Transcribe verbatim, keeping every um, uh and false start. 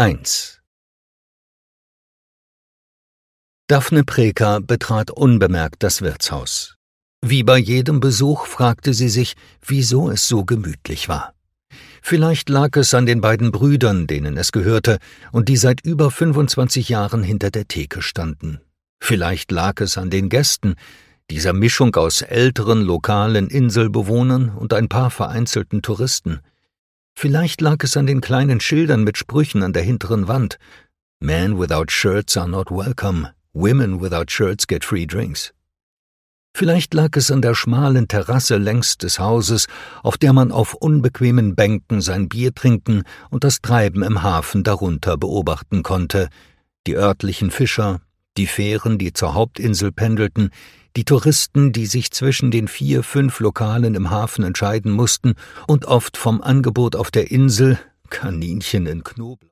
eins. Daphne Preker betrat unbemerkt das Wirtshaus. Wie bei jedem Besuch fragte sie sich, wieso es so gemütlich war. Vielleicht lag es an den beiden Brüdern, denen es gehörte und die seit über fünfundzwanzig Jahren hinter der Theke standen. Vielleicht lag es an den Gästen, dieser Mischung aus älteren, lokalen Inselbewohnern und ein paar vereinzelten Touristen. Vielleicht lag es an den kleinen Schildern mit Sprüchen an der hinteren Wand. Men without shirts are not welcome. Women without shirts get free drinks. Vielleicht lag es an der schmalen Terrasse längs des Hauses, auf der man auf unbequemen Bänken sein Bier trinken und das Treiben im Hafen darunter beobachten konnte. Die örtlichen Fischer, die Fähren, die zur Hauptinsel pendelten, die Touristen, die sich zwischen den vier, fünf Lokalen im Hafen entscheiden mussten und oft vom Angebot auf der Insel, Kaninchen in Knoblauch,